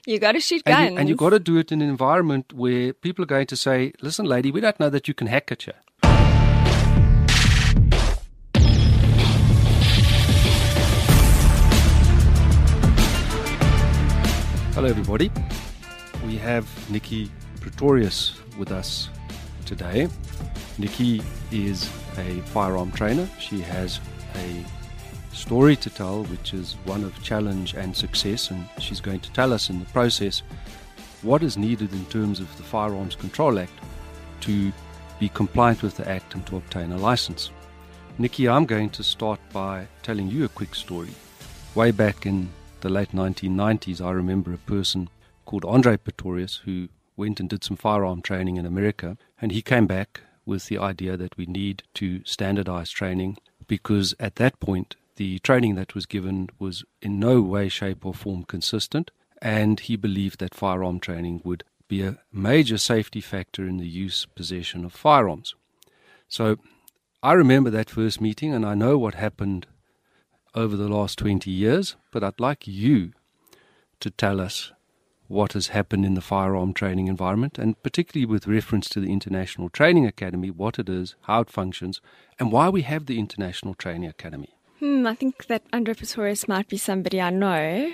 You got to shoot guns. And you got to do it in an environment where people are going to say, listen, lady, we don't know that you can hack at you. Hello, everybody. We have Nikki Pretorius with us today. Nikki is a firearm trainer. She has a story to tell, which is one of challenge and success, and she's going to tell us in the process what is needed in terms of the Firearms Control Act to be compliant with the Act and to obtain a license. Nikki, I'm going to start by telling you a quick story. Way back in the late 1990s, I remember a person called Andre Pretorius who went and did some firearm training in America, and he came back with the idea that we need to standardize training because at that point the training that was given was in no way, shape or form consistent, and he believed that firearm training would be a major safety factor in the use, possession of firearms. So I remember that first meeting, and I know what happened over the last 20 years, but I'd like you to tell us what has happened in the firearm training environment, and particularly with reference to the International Training Academy, what it is, how it functions, and why we have the International Training Academy. I think that Andre Pretorius might be somebody I know.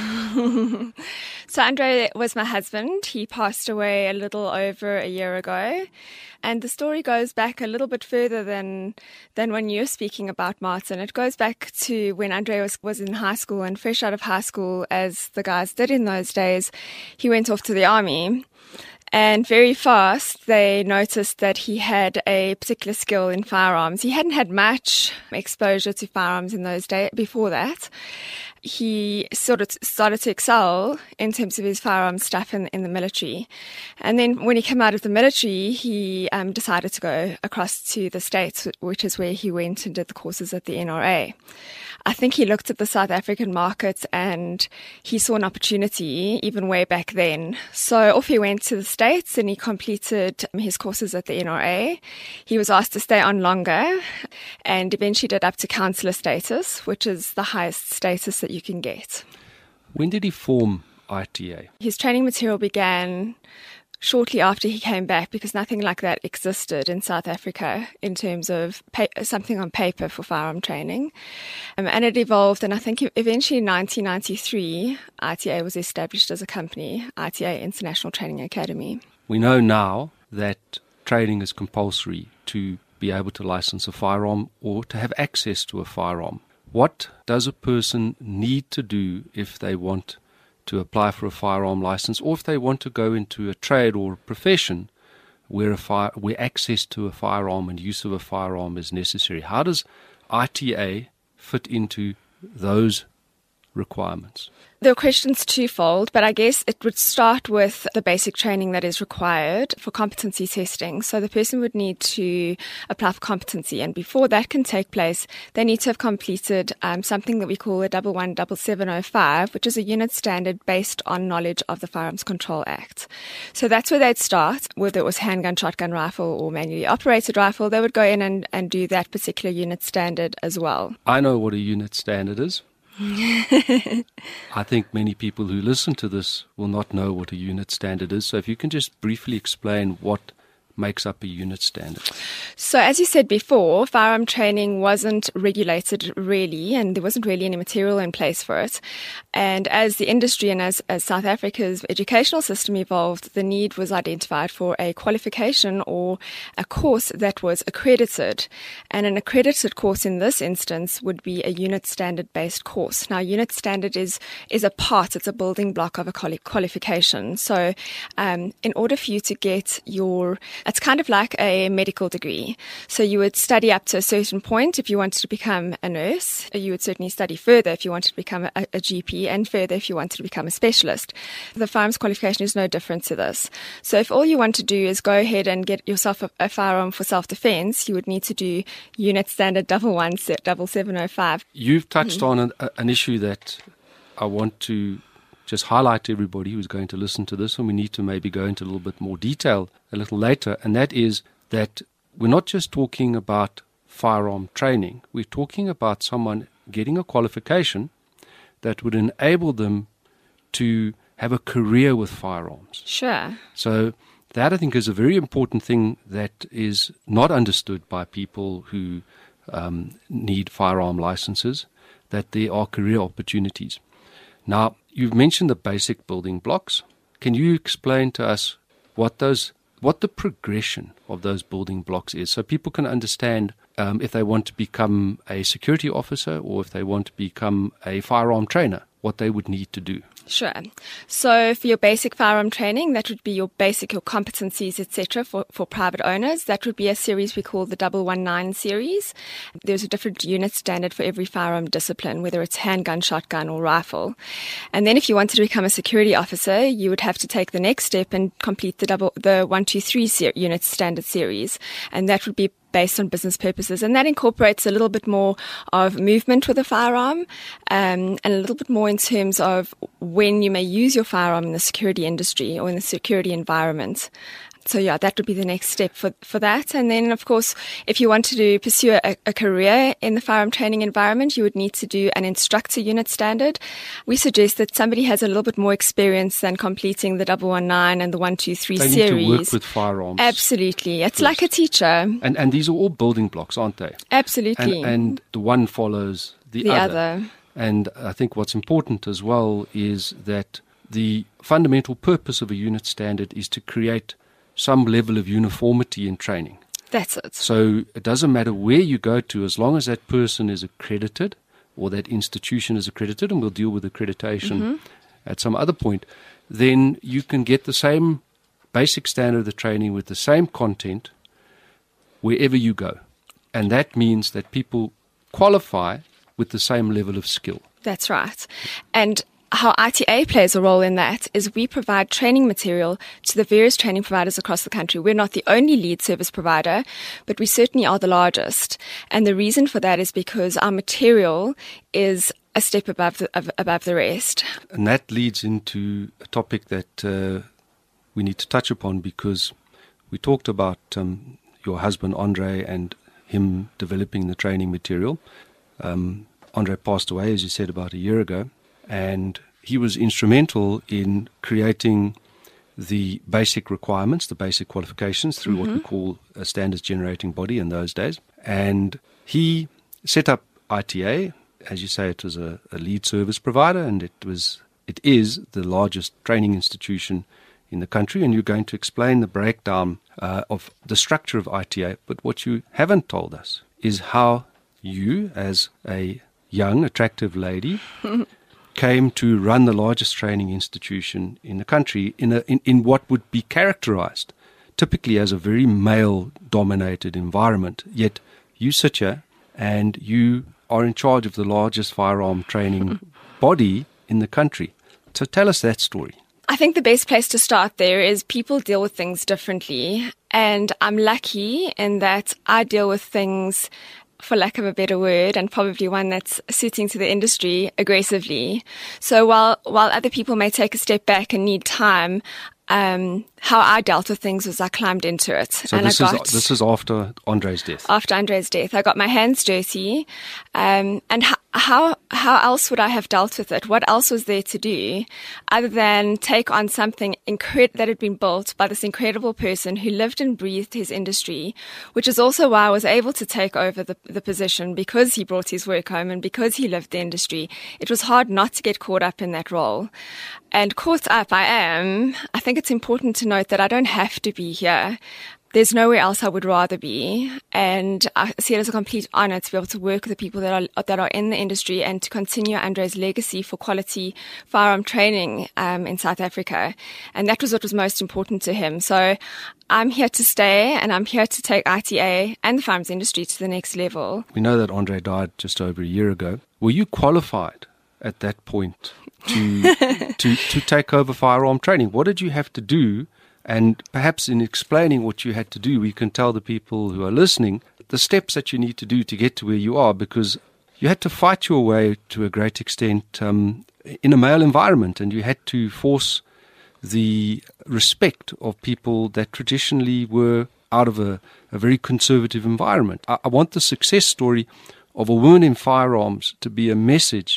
So Andre was my husband. He passed away a little over a year ago. And the story goes back a little bit further than when you're speaking about, Martin. It goes back to when Andre was in high school, and fresh out of high school, as the guys did in those days, he went off to the army. And very fast, they noticed that he had a particular skill in firearms. He hadn't had much exposure to firearms in those days before that. He sort of started to excel in terms of his firearms stuff in the military. And then when he came out of the military, he decided to go across to the States, which is where he went and did the courses at the NRA. I think he looked at the South African market and he saw an opportunity even way back then. So off he went to the States and he completed his courses at the NRA. He was asked to stay on longer and eventually did up to counselor status, which is the highest status that you can get. When did he form ITA? His training material began shortly after he came back, because nothing like that existed in South Africa in terms of something on paper for firearm training. And it evolved, and I think eventually in 1993, ITA was established as a company, ITA International Training Academy. We know now that training is compulsory to be able to license a firearm or to have access to a firearm. What does a person need to do if they want to apply for a firearm license, or if they want to go into a trade or a profession where access to a firearm and use of a firearm is necessary? How does ITA fit into those requirements? The question's twofold, but I guess it would start with the basic training that is required for competency testing. So the person would need to apply for competency, and before that can take place, they need to have completed something that we call a 11705, which is a unit standard based on knowledge of the Firearms Control Act. So that's where they'd start, whether it was handgun, shotgun rifle, or manually operated rifle. They would go in and do that particular unit standard as well. I know what a unit standard is. I think many people who listen to this will not know what a unit standard is. So if you can just briefly explain what makes up a unit standard. So as you said before, firearm training wasn't regulated really, and there wasn't really any material in place for it. And as the industry and as South Africa's educational system evolved, the need was identified for a qualification or a course that was accredited. And an accredited course in this instance would be a unit standard based course. Now, unit standard is a part, it's a building block of a qualification. So in order for you to get it's kind of like a medical degree. So you would study up to a certain point if you wanted to become a nurse. You would certainly study further if you wanted to become a GP, and further if you wanted to become a specialist. The firearms qualification is no different to this. So if all you want to do is go ahead and get yourself a firearm for self-defense, you would need to do unit standard 11705. You've touched on an issue that I want to just highlight to everybody who's going to listen to this, and we need to maybe go into a little bit more detail a little later, and that is that we're not just talking about firearm training. We're talking about someone getting a qualification that would enable them to have a career with firearms. Sure. So that, I think, is a very important thing that is not understood by people who need firearm licenses, that there are career opportunities. Now, you've mentioned the basic building blocks. Can you explain to us what the progression of those building blocks is, so people can understand if they want to become a security officer or if they want to become a firearm trainer, what they would need to do? Sure. So for your basic firearm training, that would be your competencies, etc. for private owners. That would be a series we call the 119 series. There's a different unit standard for every firearm discipline, whether it's handgun, shotgun, or rifle. And then if you wanted to become a security officer, you would have to take the next step and complete the 123 unit standard series. And that would be based on business purposes, and that incorporates a little bit more of movement with a firearm, and a little bit more in terms of when you may use your firearm in the security industry or in the security environment. So yeah, that would be the next step for that. And then, of course, if you want to pursue a career in the firearm training environment, you would need to do an instructor unit standard. We suggest that somebody has a little bit more experience than completing the 119 and the 123 series. They need to work with firearms. Absolutely. It's like a teacher. And these are all building blocks, aren't they? Absolutely. And the one follows the other. And I think what's important as well is that the fundamental purpose of a unit standard is to create some level of uniformity in training. That's it. So it doesn't matter where you go to, as long as that person is accredited or that institution is accredited, and we'll deal with accreditation at some other point, then you can get the same basic standard of training with the same content wherever you go. And that means that people qualify with the same level of skill. That's right. And how ITA plays a role in that is we provide training material to the various training providers across the country. We're not the only lead service provider, but we certainly are the largest. And the reason for that is because our material is a step above the rest. And that leads into a topic that we need to touch upon, because we talked about your husband, Andre, and him developing the training material. Andre passed away, as you said, about a year ago. And he was instrumental in creating the basic requirements, the basic qualifications through what we call a standards generating body in those days. And he set up ITA. As you say, it was a lead service provider, and it is the largest training institution in the country. And you're going to explain the breakdown of the structure of ITA. But what you haven't told us is how you, as a young, attractive lady, came to run the largest training institution in the country in what would be characterized typically as a very male-dominated environment. Yet you sit here and you are in charge of the largest firearm training body in the country. So tell us that story. I think the best place to start there is people deal with things differently. And I'm lucky in that I deal with things, for lack of a better word, and probably one that's suiting to the industry, aggressively. So while other people may take a step back and need time, how I dealt with things was I climbed into it. So and this is after Andre's death? After Andre's death. I got my hands dirty. And how else would I have dealt with it? What else was there to do other than take on something that had been built by this incredible person who lived and breathed his industry, which is also why I was able to take over the position, because he brought his work home and because he lived the industry. It was hard not to get caught up in that role. And caught up I am. I think it's important to note that I don't have to be here. There's nowhere else I would rather be, and I see it as a complete honor to be able to work with the people that are in the industry and to continue Andre's legacy for quality firearm training in South Africa. And that was what was most important to him. So I'm here to stay, and I'm here to take ITA and the firearms industry to the next level. We know that Andre died just over a year ago. Were you qualified at that point to take over firearm training? What did you have to do? And perhaps in explaining what you had to do, we can tell the people who are listening the steps that you need to do to get to where you are, because you had to fight your way to a great extent in a male environment, and you had to force the respect of people that traditionally were out of a very conservative environment. I want the success story of a woman in firearms to be a message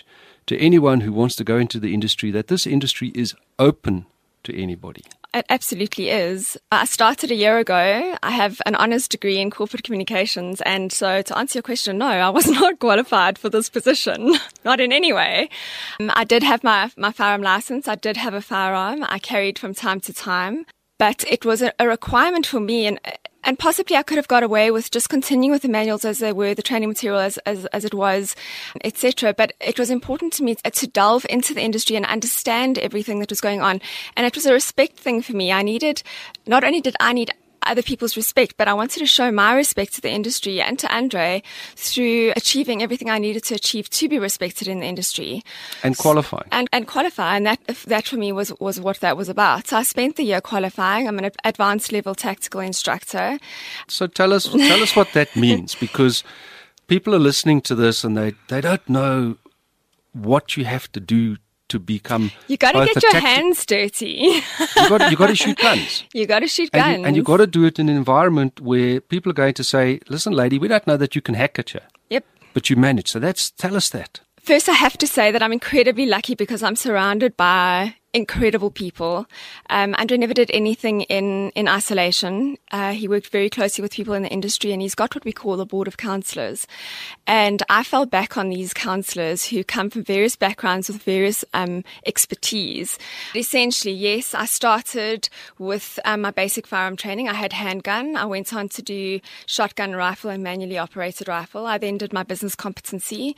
to anyone who wants to go into the industry that this industry is open to anybody? It absolutely is. I started a year ago. I have an honours degree in corporate communications. And so to answer your question, no, I was not qualified for this position. Not in any way. I did have my firearm license. I did have a firearm. I carried from time to time. But it was a requirement for me, and possibly I could have got away with just continuing with the manuals as they were, the training material as it was, etc. But it was important to me to delve into the industry and understand everything that was going on. And it was a respect thing for me. Not only did I need other people's respect, but I wanted to show my respect to the industry and to Andre through achieving everything I needed to achieve to be respected in the industry. And qualify. And qualify. And that for me was what that was about. So I spent the year qualifying. I'm an advanced level tactical instructor. So tell us what that means, because people are listening to this and they don't know what you have to do to become. You got to get your hands dirty. You got to shoot guns. You got to shoot guns, and you got to do it in an environment where people are going to say, "Listen, lady, we don't know that you can hack at you." Yep. But you manage. So tell us that. First, I have to say that I'm incredibly lucky because I'm surrounded by incredible people. Andre never did anything in isolation. He worked very closely with people in the industry, and he's got what we call a board of counsellors. And I fell back on these counsellors who come from various backgrounds with various expertise. Essentially, yes, I started with my basic firearm training. I had handgun. I went on to do shotgun rifle and manually operated rifle. I then did my business competency.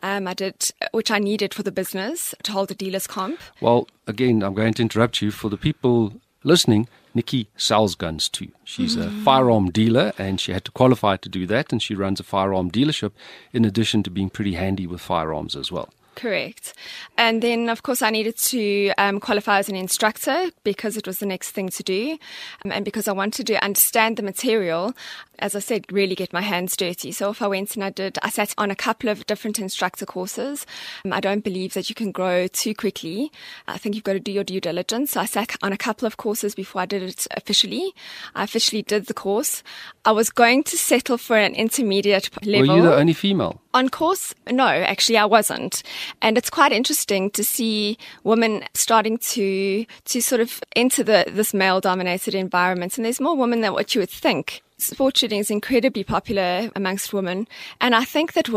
Which I needed for the business to hold a dealer's comp. Well, again, I'm going to interrupt you. For the people listening, Nikki sells guns too. She's a firearm dealer, and she had to qualify to do that, and she runs a firearm dealership in addition to being pretty handy with firearms as well. Correct. And then, of course, I needed to qualify as an instructor because it was the next thing to do. And because I wanted to understand the material, as I said, really get my hands dirty. So if I went and I sat on a couple of different instructor courses. I don't believe that you can grow too quickly. I think you've got to do your due diligence. So I sat on a couple of courses before I did it officially. I officially did the course. I was going to settle for an intermediate level. Were you the only female? On course? No, actually I wasn't. And it's quite interesting to see women starting to sort of enter this male-dominated environment. And there's more women than what you would think. Sport shooting is incredibly popular amongst women. And I think that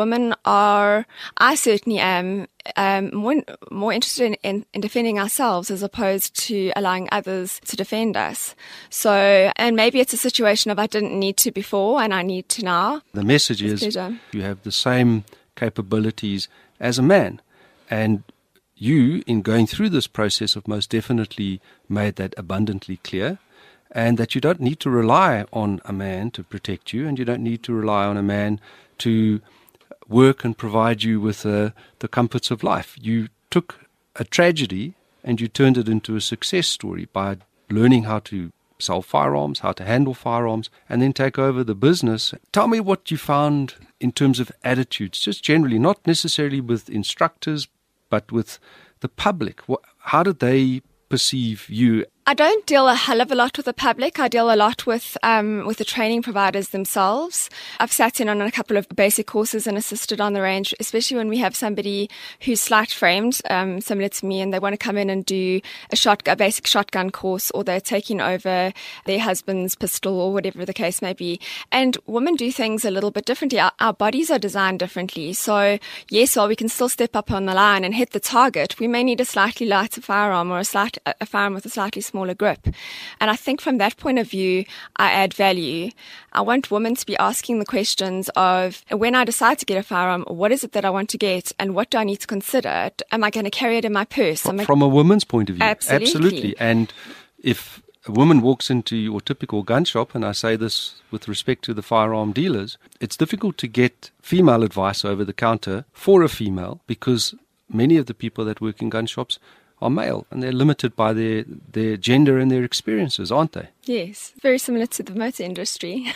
I certainly am more interested in defending ourselves as opposed to allowing others to defend us. So, and maybe it's a situation of I didn't need to before and I need to now. The message is you have the same capabilities as a man. And you, in going through this process, have most definitely made that abundantly clear. And that you don't need to rely on a man to protect you, and you don't need to rely on a man to work and provide you with the comforts of life. You took a tragedy and you turned it into a success story by learning how to sell firearms, how to handle firearms, and then take over the business. Tell me what you found in terms of attitudes, just generally, not necessarily with instructors, but with the public. How did they perceive you? I don't deal a hell of a lot with the public. I deal a lot with the training providers themselves. I've sat in on a couple of basic courses and assisted on the range, especially when we have somebody who's slight framed, similar to me, and they want to come in and do a basic shotgun course, or they're taking over their husband's pistol or whatever the case may be. And women do things a little bit differently. Our bodies are designed differently. So yes, while we can still step up on the line and hit the target, we may need a slightly lighter firearm or a firearm with a slightly smaller grip. And I think from that point of view, I add value. I want women to be asking the questions of, when I decide to get a firearm, what is it that I want to get and what do I need to consider? Am I going to carry it in my purse? From a woman's point of view. Absolutely. And if a woman walks into your typical gun shop, and I say this with respect to the firearm dealers, it's difficult to get female advice over the counter for a female because many of the people that work in gun shops are male, and they're limited by their gender and their experiences, aren't they? Yes, very similar to the motor industry.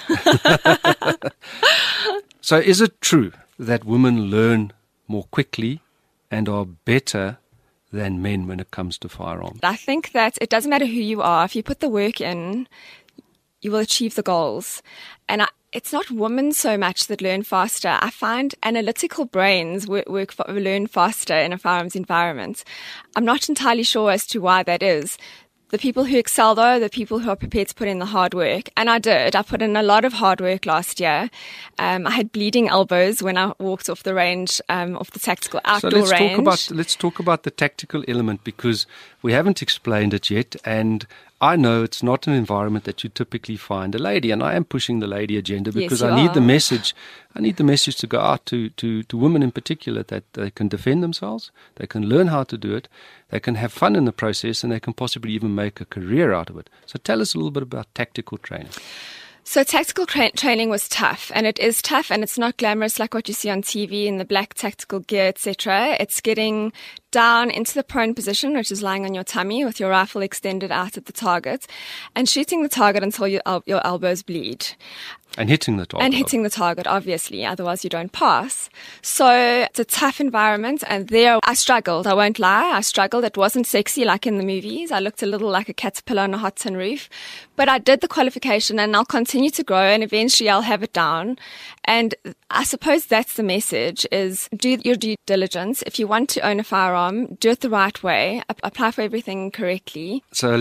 So is it true that women learn more quickly and are better than men when it comes to firearms? I think that it doesn't matter who you are. If you put the work in, you will achieve the goals. And it's not women so much that learn faster. I find analytical brains learn faster in a firearms environment. I'm not entirely sure as to why that is. The people who excel, though, are the people who are prepared to put in the hard work. And I did. I put in a lot of hard work last year. I had bleeding elbows when I walked off the range, off the tactical outdoor range. Let's talk about the tactical element, because we haven't explained it yet. And I know it's not an environment that you typically find a lady, and I am pushing the lady agenda because I need the message to go out to women in particular, that they can defend themselves, they can learn how to do it, they can have fun in the process, and they can possibly even make a career out of it. So tell us a little bit about tactical training. So tactical training was tough, and it is tough, and it's not glamorous like what you see on TV in the black tactical gear, etc. It's getting down into the prone position, which is lying on your tummy with your rifle extended out at the target, and shooting the target until your elbows bleed. And hitting the target. And hitting the target, obviously, otherwise you don't pass. So it's a tough environment, and there I struggled. I won't lie, I struggled. It wasn't sexy like in the movies. I looked a little like a caterpillar on a hot tin roof. But I did the qualification, and I'll continue to grow, and eventually I'll have it down. And I suppose that's the message, is do your due diligence. If you want to own a firearm, do it the right way. Apply for everything correctly. So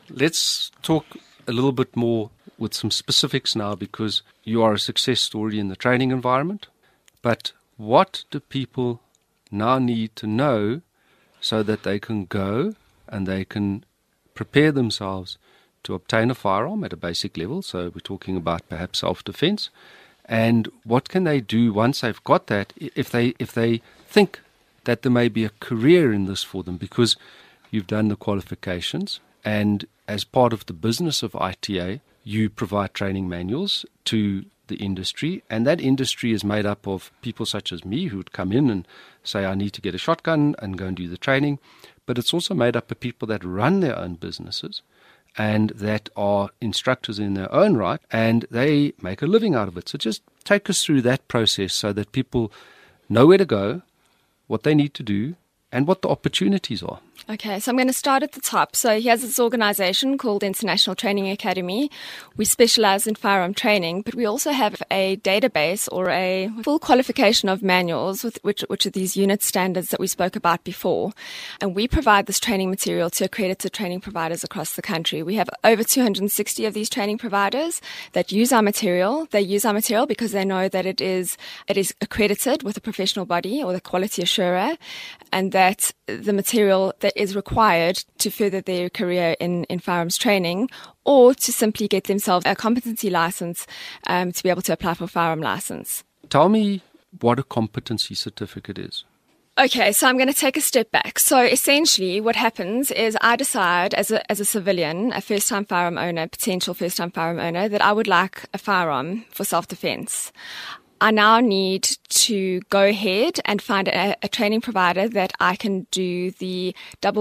let's talk a little bit more with some specifics now, because you are a success story in the training environment. But what do people now need to know so that they can go and they can prepare themselves to obtain a firearm at a basic level? So we're talking about perhaps self-defense. And what can they do once they've got that, if they think that there may be a career in this for them, because you've done the qualifications, and as part of the business of ITA, you provide training manuals to the industry, and that industry is made up of people such as me who would come in and say, I need to get a shotgun and go and do the training. But it's also made up of people that run their own businesses and that are instructors in their own right, and they make a living out of it. So just take us through that process so that people know where to go, what they need to do, and what the opportunities are. Okay, so I'm going to start at the top. So here's this organization called International Training Academy. We specialize in firearm training, but we also have a database or a full qualification of manuals, which are these unit standards that we spoke about before. And we provide this training material to accredited training providers across the country. We have over 260 of these training providers that use our material. They use our material because they know that it is accredited with a professional body or the quality assurer, and that the material that is required to further their career in firearms training, or to simply get themselves a competency license to be able to apply for a firearm license. Tell me what a competency certificate is. Okay, so I'm going to take a step back. So essentially what happens is I decide as a civilian, a first-time firearm owner, potential first-time firearm owner, that I would like a firearm for self-defense. I now need to go ahead and find a training provider that I can do the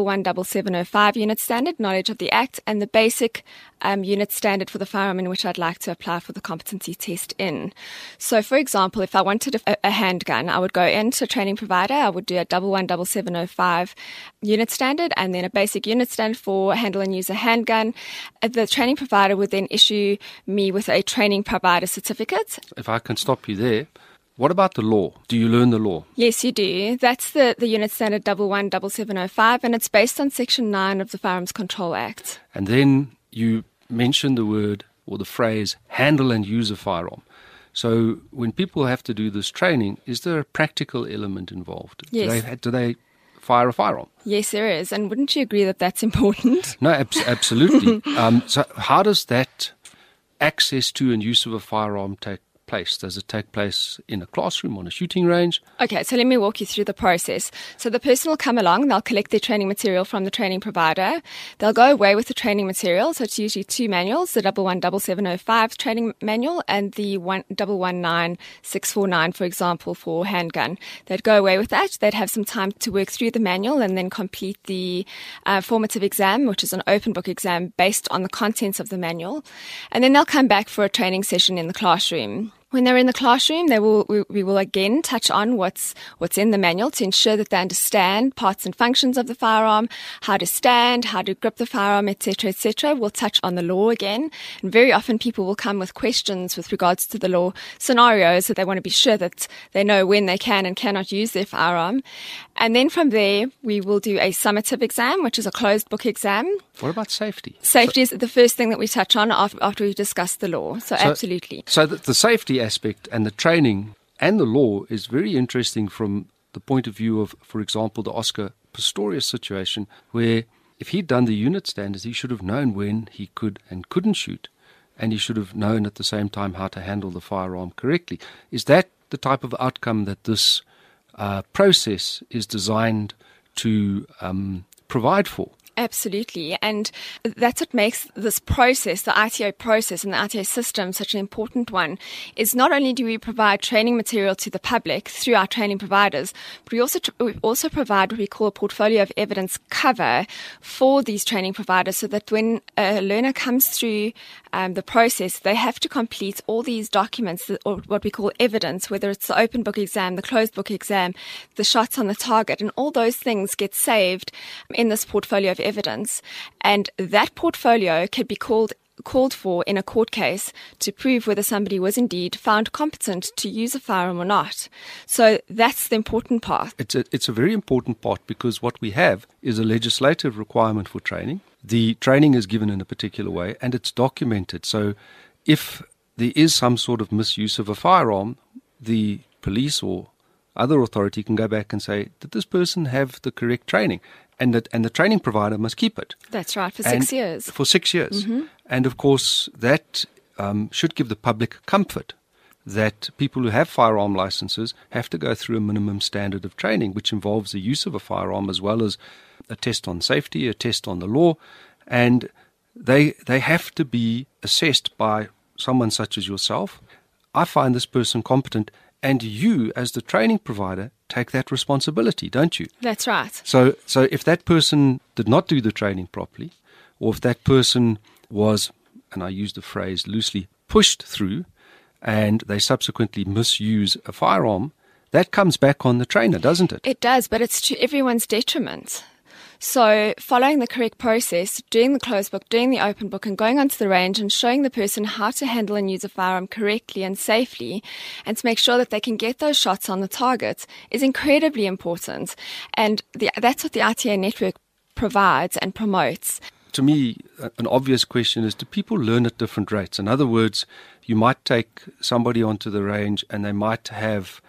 117705 unit standard, knowledge of the Act, and the basic unit standard for the firearm in which I'd like to apply for the competency test in. So, for example, if I wanted a handgun, I would go into a training provider, I would do a 117705 unit standard, and then a basic unit standard for handle and use a handgun. The training provider would then issue me with a training provider certificate. If I can stop you there, what about the law? Do you learn the law? Yes, you do. That's the unit standard 117705, and it's based on Section 9 of the Firearms Control Act. And then you mentioned the word or the phrase handle and use a firearm. So when people have to do this training, is there a practical element involved? Yes. Do they fire a firearm? Yes, there is. And wouldn't you agree that that's important? No, absolutely. So how does that access to and use of a firearm take place? Does it take place in a classroom, on a shooting range? Okay, so let me walk you through the process. So the person will come along, they'll collect their training material from the training provider. They'll go away with the training material. So it's usually two manuals, the 117705 training manual and the 119649, for example, for handgun. They'd go away with that. They'd have some time to work through the manual and then complete the formative exam, which is an open book exam based on the contents of the manual. And then they'll come back for a training session in the classroom. When they're in the classroom, we will again touch on what's in the manual to ensure that they understand parts and functions of the firearm, how to stand, how to grip the firearm, etc., etc. We'll touch on the law again. And very often people will come with questions with regards to the law scenarios that they want to be sure that they know when they can and cannot use their firearm. And then from there, we will do a summative exam, which is a closed book exam. What about safety? Safety is the first thing that we touch on after we've discussed the law. So absolutely. So the safety aspect and the training and the law is very interesting from the point of view of, for example, the Oscar Pistorius situation, where if he'd done the unit standards, he should have known when he could and couldn't shoot, and he should have known at the same time how to handle the firearm correctly. Is that the type of outcome that this process is designed to provide for? Absolutely. And that's what makes this process, the ITO process and the ITO system, such an important one, is not only do we provide training material to the public through our training providers, but we also provide what we call a portfolio of evidence cover for these training providers, so that when a learner comes through the process, they have to complete all these documents, or what we call evidence, whether it's the open book exam, the closed book exam, the shots on the target, and all those things get saved in this portfolio of evidence. And that portfolio can be called for in a court case to prove whether somebody was indeed found competent to use a firearm or not. So that's the important part. It's a very important part, because what we have is a legislative requirement for training. The training is given in a particular way and it's documented. So if there is some sort of misuse of a firearm, the police or other authority can go back and say, did this person have the correct training? And the training provider must keep it. That's right, for 6 years. For 6 years. Mm-hmm. And of course, that should give the public comfort that people who have firearm licenses have to go through a minimum standard of training, which involves the use of a firearm as well as a test on safety, a test on the law. And they have to be assessed by someone such as yourself. I find this person competent, and you, as the training provider, take that responsibility, don't you? That's right. So if that person did not do the training properly, or if that person was, and I use the phrase loosely, pushed through, and they subsequently misuse a firearm, that comes back on the trainer, doesn't it? It does, but it's to everyone's detriment. So following the correct process, doing the closed book, doing the open book, and going onto the range and showing the person how to handle and use a firearm correctly and safely, and to make sure that they can get those shots on the target, is incredibly important. And that's what the ITA network provides and promotes. To me, an obvious question is, do people learn at different rates? In other words, you might take somebody onto the range and they might have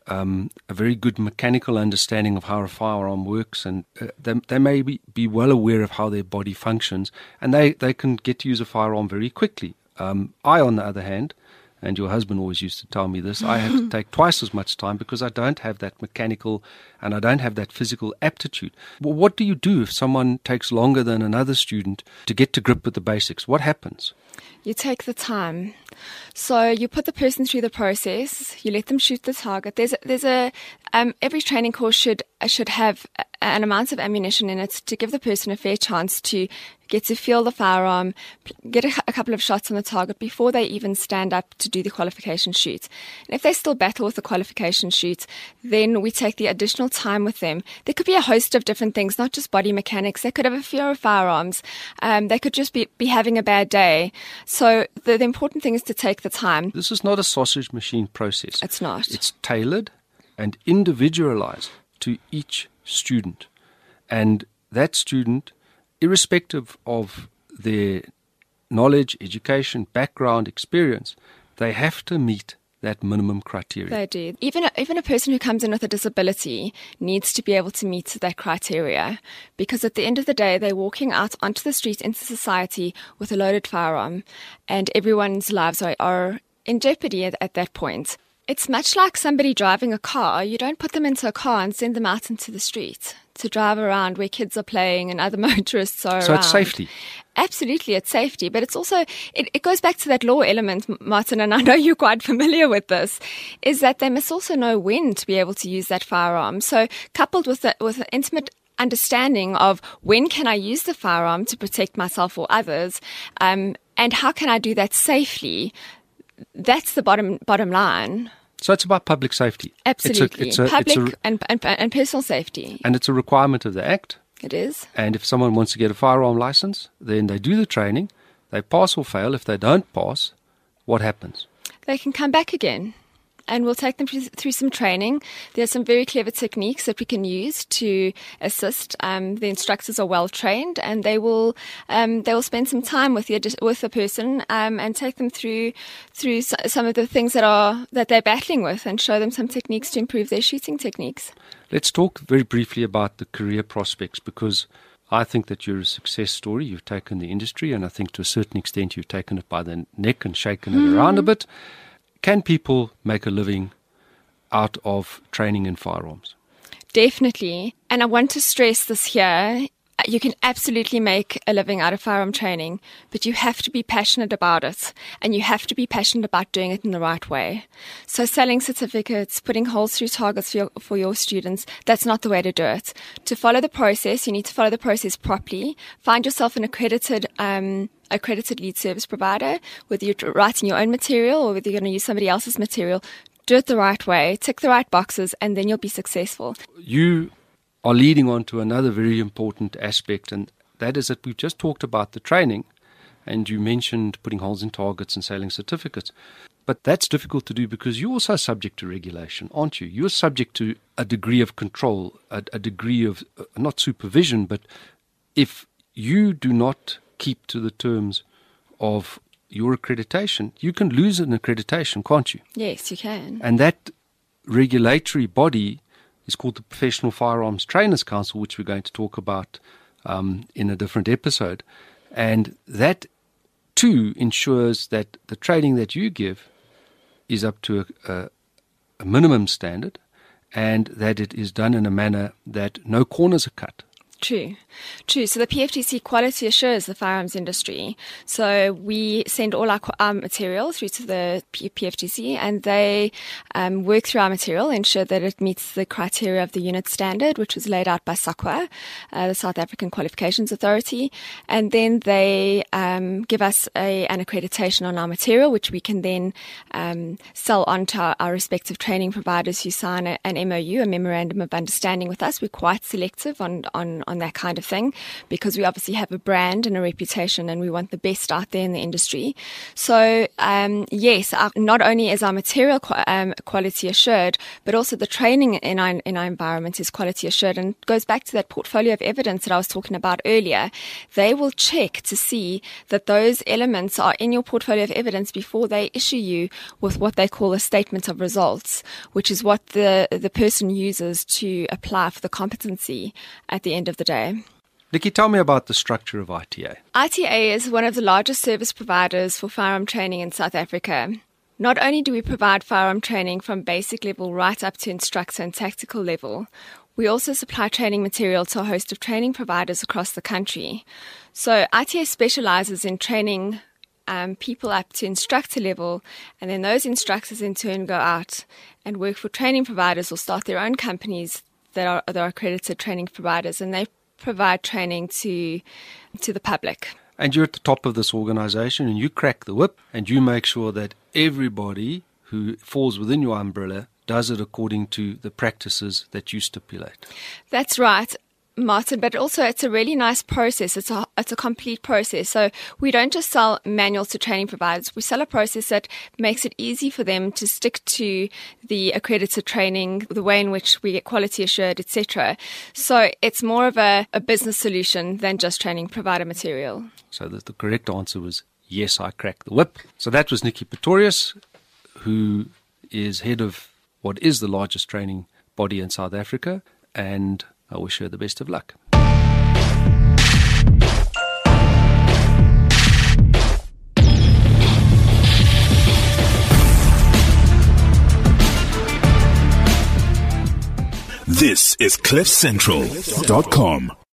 a very good mechanical understanding of how a firearm works, and they may be well aware of how their body functions, and they can get to use a firearm very quickly. I, on the other hand, and your husband always used to tell me this, I have to take twice as much time because I don't have that mechanical and I don't have that physical aptitude. Well, what do you do if someone takes longer than another student to get to grip with the basics? What happens? You take the time. So you put the person through the process. You let them shoot the target. Every training course should have an amount of ammunition in it to give the person a fair chance to get to feel the firearm, get a couple of shots on the target before they even stand up to do the qualification shoot. And if they still battle with the qualification shoot, then we take the additional time with them. There could be a host of different things, not just body mechanics. They could have a fear of firearms. They could just be having a bad day. So the important thing is to take the time. This is not a sausage machine process. It's not. It's tailored and individualized to each student. And that student, irrespective of their knowledge, education, background, experience, they have to meet that minimum criteria. They do. Even a person who comes in with a disability needs to be able to meet that criteria, because at the end of the day, they're walking out onto the street into society with a loaded firearm, and everyone's lives are in jeopardy at that point. It's much like somebody driving a car. You don't put them into a car and send them out into the street to drive around where kids are playing and other motorists are around. So it's safety. Absolutely, it's safety. But it's also, it goes back to that law element, Martin, and I know you're quite familiar with this, is that they must also know when to be able to use that firearm. So coupled with an intimate understanding of when can I use the firearm to protect myself or others, and how can I do that safely, that's the bottom line. So it's about public safety. Absolutely. Public and personal safety. And it's a requirement of the Act. It is. And if someone wants to get a firearm license, then they do the training, they pass or fail. If they don't pass, what happens? They can come back again. And we'll take them through some training. There's some very clever techniques that we can use to assist. The instructors are well trained, and they will spend some time with the person and take them through some of the things that they're battling with, and show them some techniques to improve their shooting techniques. Let's talk very briefly about the career prospects, because I think that you're a success story. You've taken the industry, and I think to a certain extent you've taken it by the neck and shaken it around a bit. Can people make a living out of training in firearms? Definitely. And I want to stress this here. You can absolutely make a living out of firearm training, but you have to be passionate about it, and you have to be passionate about doing it in the right way. So selling certificates, putting holes through targets for your students, that's not the way to do it. To follow the process, you need to follow the process properly. Find yourself an accredited lead service provider, whether you're writing your own material or whether you're going to use somebody else's material. Do it the right way, tick the right boxes, and then you'll be successful. You are leading on to another very important aspect, and that is that we've just talked about the training, and you mentioned putting holes in targets and selling certificates. But that's difficult to do because you're also subject to regulation, aren't you? You're subject to a degree of control, a degree of, not supervision, but if you do not keep to the terms of your accreditation, you can lose an accreditation, can't you? Yes, you can. And that regulatory body is called the Professional Firearms Trainers Council, which we're going to talk about in a different episode. And that, too, ensures that the training that you give is up to a minimum standard, and that it is done in a manner that no corners are cut. True. So the PFTC quality assures the firearms industry. So we send all our material through to the PFTC, and they work through our material, ensure that it meets the criteria of the unit standard, which was laid out by SAQA, the South African Qualifications Authority. And then they give us an accreditation on our material, which we can then sell on to our respective training providers who sign an MOU, a Memorandum of Understanding with us. We're quite selective on that kind of thing, because we obviously have a brand and a reputation, and we want the best out there in the industry. So yes, not only is our material quality assured, but also the training in our environment is quality assured, and goes back to that portfolio of evidence that I was talking about earlier. They will check to see that those elements are in your portfolio of evidence before they issue you with what they call a statement of results, which is what the person uses to apply for the competency at the end of the day. Nikki, tell me about the structure of ITA. ITA is one of the largest service providers for firearm training in South Africa. Not only do we provide firearm training from basic level right up to instructor and tactical level, we also supply training material to a host of training providers across the country. So ITA specializes in training people up to instructor level, and then those instructors in turn go out and work for training providers or start their own companies that are accredited training providers, and they provide training to the public. And you're at the top of this organization, and you crack the whip, and you make sure that everybody who falls within your umbrella does it according to the practices that you stipulate. That's right, Martin, but also it's a really nice process. It's a complete process. So we don't just sell manuals to training providers. We sell a process that makes it easy for them to stick to the accredited training, the way in which we get quality assured, etc. So it's more of a business solution than just training provider material. So the correct answer was yes, I crack the whip. So that was Nikki Pretorius, who is head of what is the largest training body in South Africa, and I wish her the best of luck. This is CliffCentral.com.